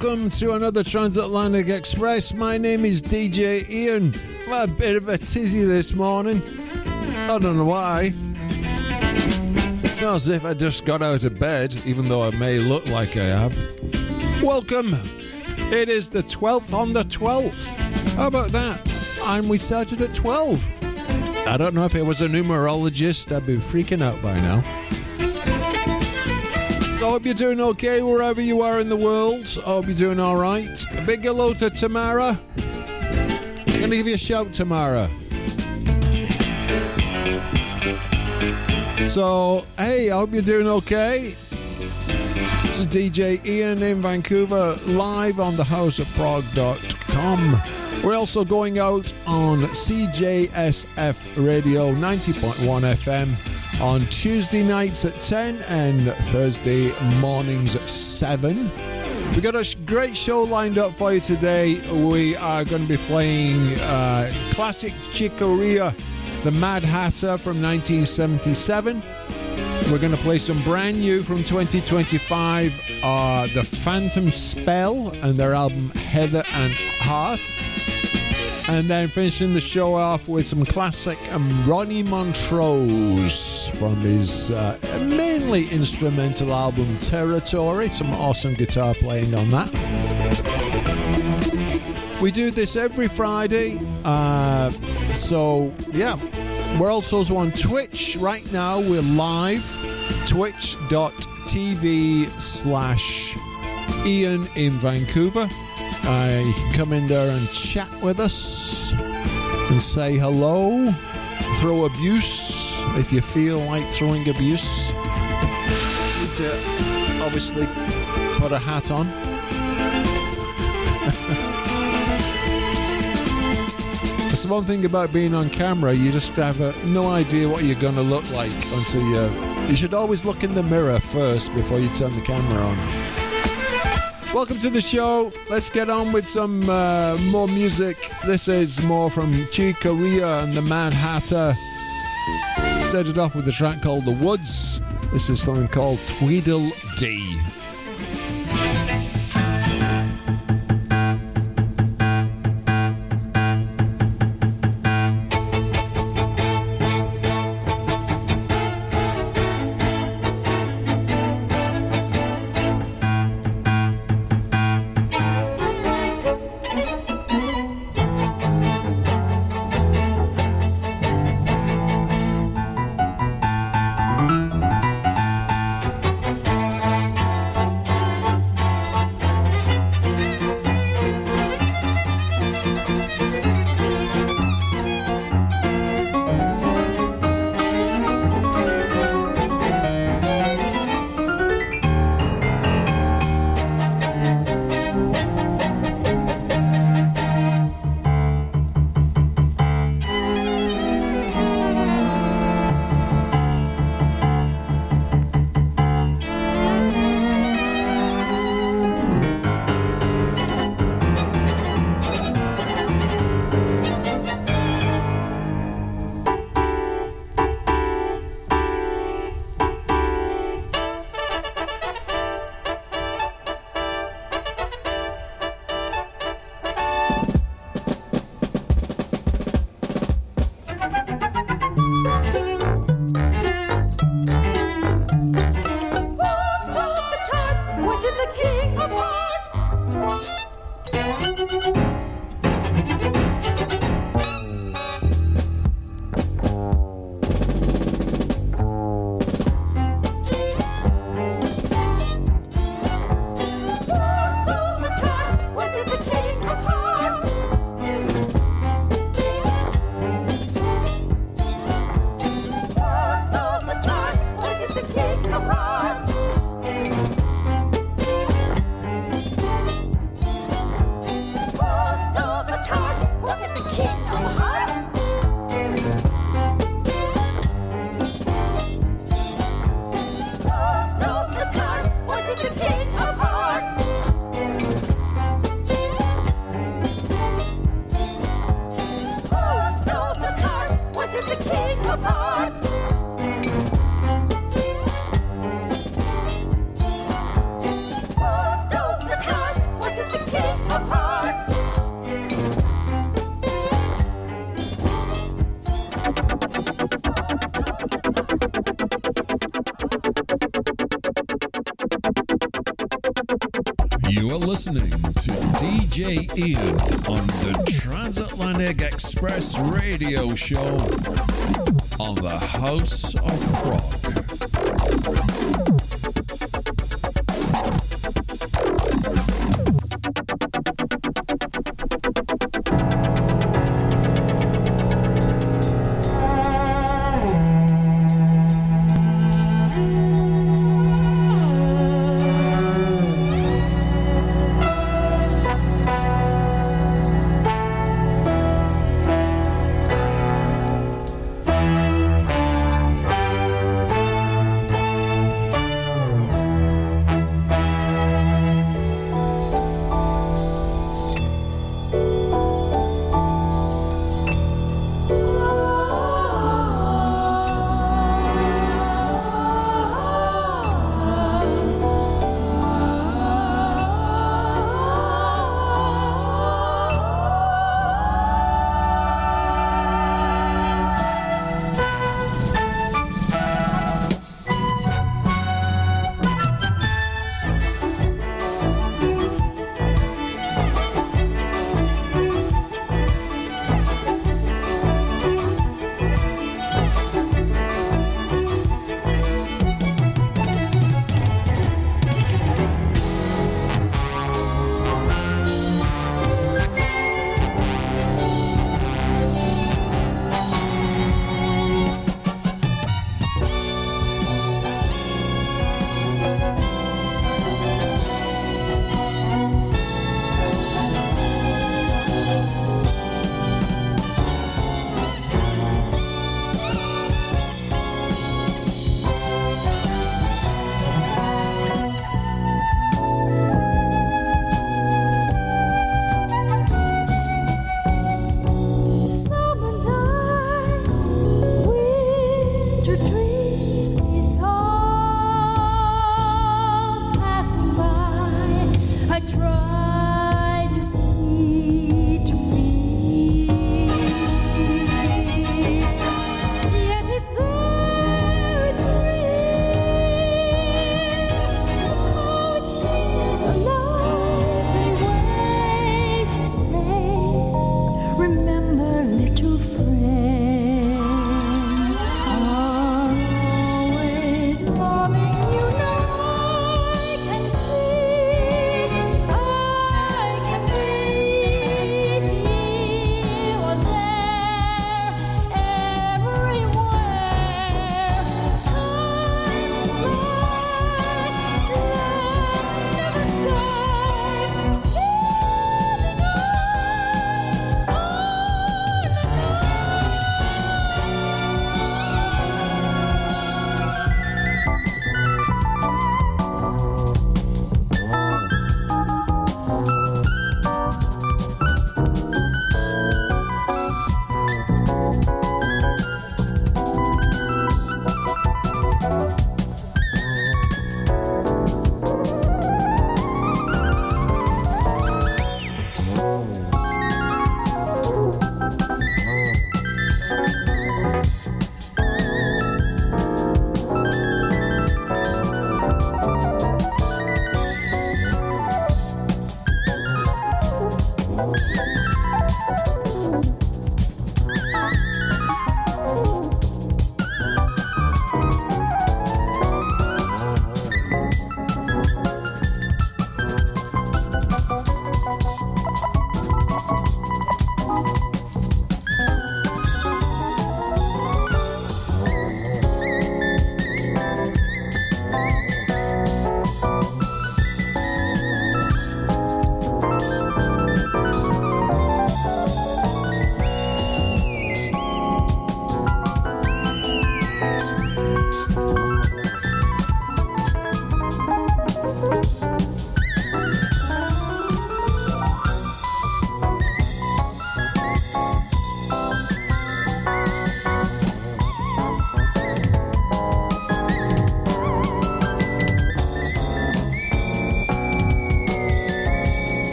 welcome to another Transatlantic Express. My name is DJ Ian. I'm a bit of a tizzy this morning. I don't know why. It's not as if I just got out of bed, even though I may look like I have. Welcome. It is the 12th on the 12th. How about that? And we started at 12. I don't know if it was a numerologist. I'd be freaking out by now. I hope you're doing okay wherever you are in the world. I hope you're doing all right. A big hello to Tamara. I'm going to give you a shout, Tamara. So, hey, I hope you're doing okay. This is DJ Ian in Vancouver, live on thehouseofprog.com. We're also going out on CJSF Radio 90.1 FM on Tuesday nights at 10 and Thursday mornings at 7. We've got a great show lined up for you today. We are going to be playing classic Chick Corea, the Mad Hatter from 1977. We're going to play some brand new from 2025, The Phantom Spell and their album Heather and Hearth. And then finishing the show off with some classic Ronnie Montrose from his mainly instrumental album Territory. Some awesome guitar playing on that. We do this every Friday. So, yeah. We're also on Twitch right now. We're live. Twitch.tv/Ian in Vancouver. You can come in there and chat with us and say hello, throw abuse if you feel like throwing abuse. You need to obviously put a hat on. That's the one thing about being on camera, you just have no idea what you're going to look like until you should always look in the mirror first before you turn the camera on. Welcome to the show. Let's get on with some more music. This is more from Chick Corea and the Mad Hatter. Started off with a track called The Woods. This is something called Tweedledee. Oh! DJ Ian on the Transatlantic Express radio show on the House of Prog.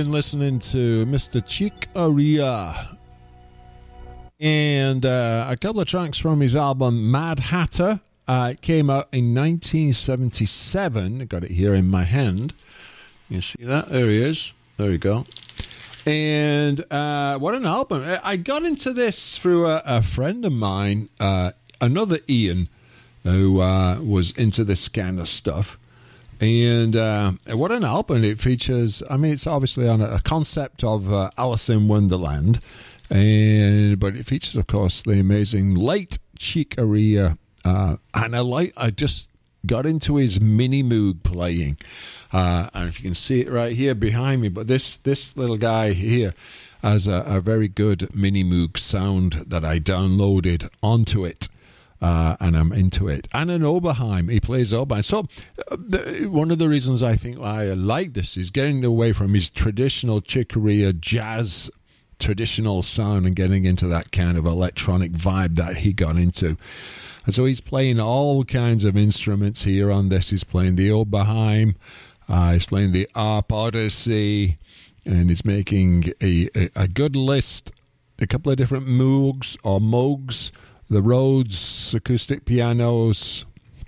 been listening to Mr. Chick Corea and a couple of tracks from his album Mad Hatter. It came out in 1977. I got it here in my hand. You see that? There he is. There we go. And what an album. I got into this through a friend of mine, another Ian, who was into this kind of stuff. And what an album. It features, I mean, it's obviously on a concept of Alice in Wonderland, but it features, of course, the amazing late Chick Corea. And I just got into his mini moog playing. And if you can see it right here behind me, but this little guy here has a very good mini moog sound that I downloaded onto it. And I'm into it. And an Oberheim, he plays Oberheim. So one of the reasons I think I like this is getting away from his traditional Chick Corea jazz traditional sound and getting into that kind of electronic vibe that he got into. And so he's playing all kinds of instruments here on this. He's playing the Oberheim, he's playing the Arp Odyssey, and he's making a good list, a couple of different Moogs or Moogs, the Rhodes acoustic pianos,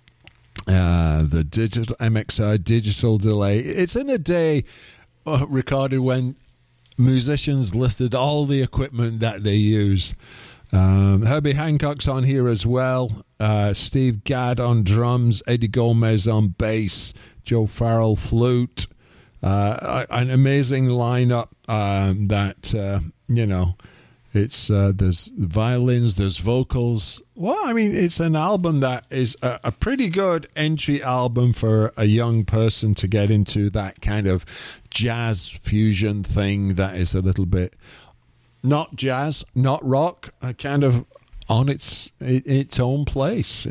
the digital MXR digital delay. It's in a day recorded when musicians listed all the equipment that they use. Herbie Hancock's on here as well. Steve Gadd on drums, Eddie Gomez on bass, Joe Farrell flute. An amazing lineup that it's there's violins, there's vocals. Well, I mean, it's an album that is a pretty good entry album for a young person to get into that kind of jazz fusion thing that is a little bit not jazz, not rock, kind of on its own place.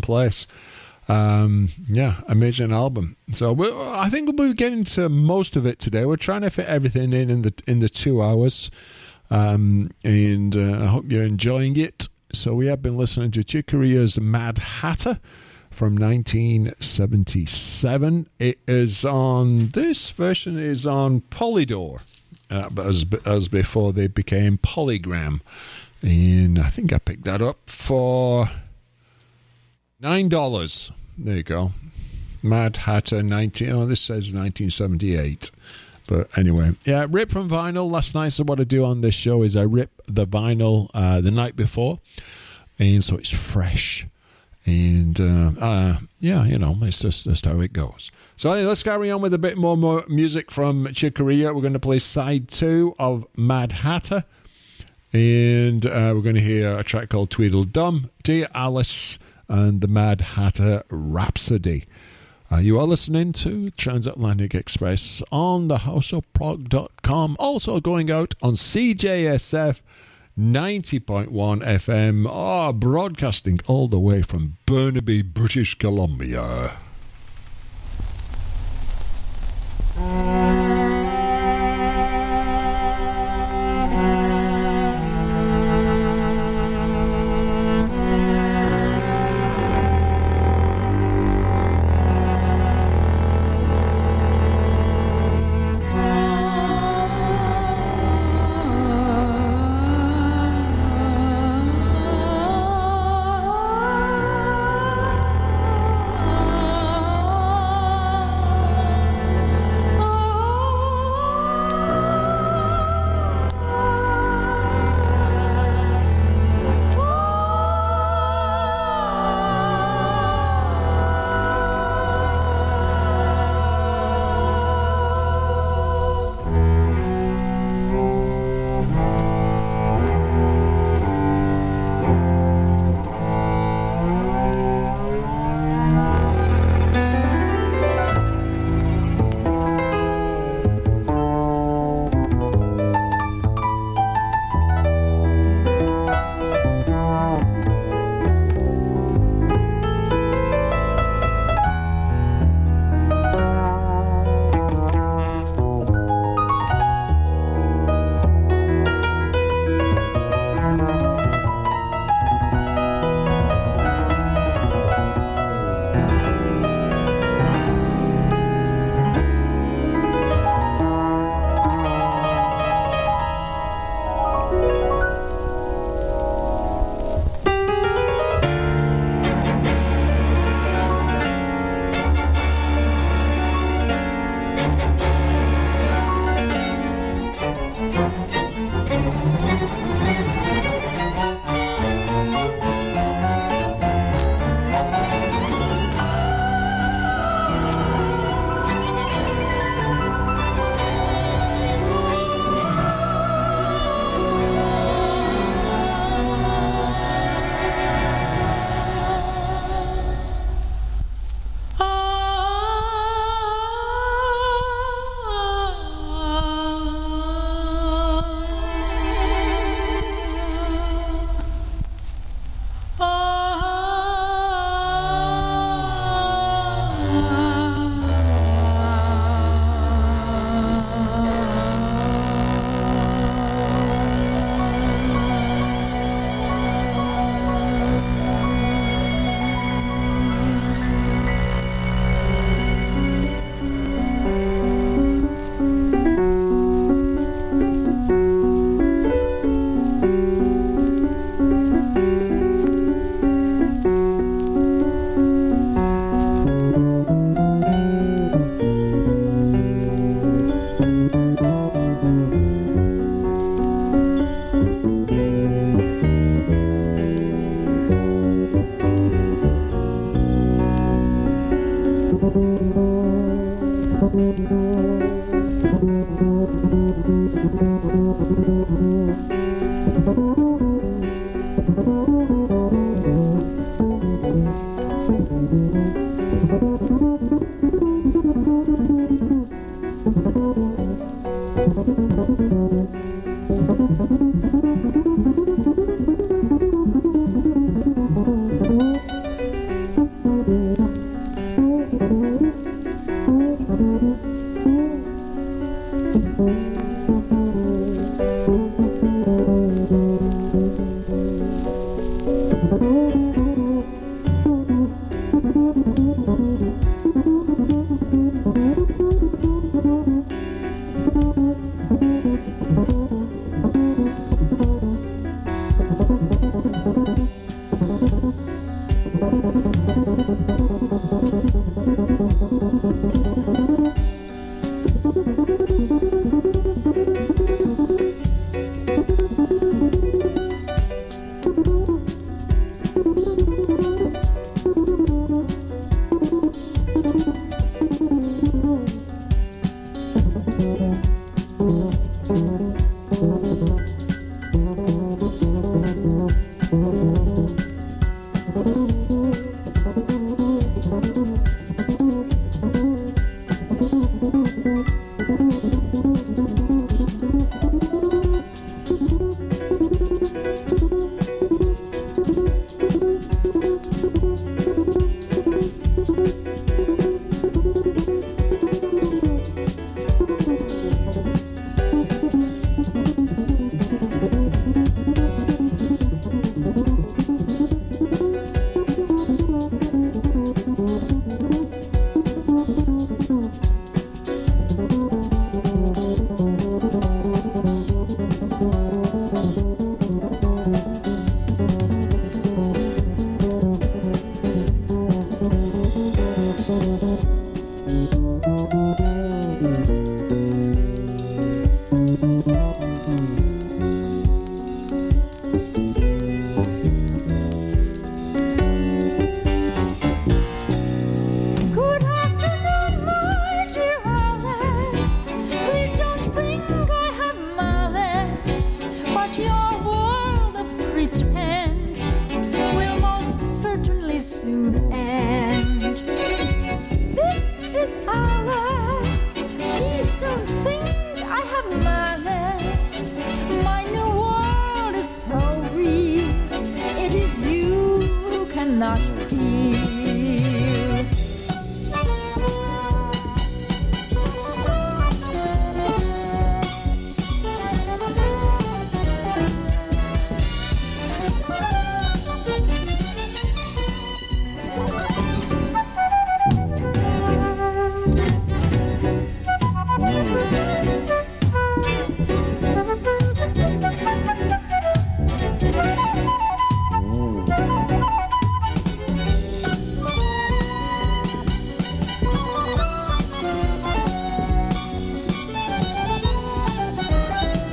Amazing album. So I think we'll be getting to most of it today. We're trying to fit everything in the 2 hours. And I hope you're enjoying it. So we have been listening to Chick Corea's Mad Hatter from 1977. This version is on Polydor, but as before they became Polygram, and I think I picked that up for $9. There you go. Mad Hatter this says 1978. But anyway, yeah, rip from vinyl. Last night, so what I do on this show is I rip the vinyl the night before, and so it's fresh. And it's just how it goes. So anyway, let's carry on with a bit more music from Chick Corea. We're going to play side 2 of Mad Hatter, and we're going to hear a track called Tweedledum, Dear Alice, and the Mad Hatter Rhapsody. You are listening to Transatlantic Express on thehouseofprog.com. Also going out on CJSF 90.1 FM, broadcasting all the way from Burnaby, British Columbia. Oh Not feel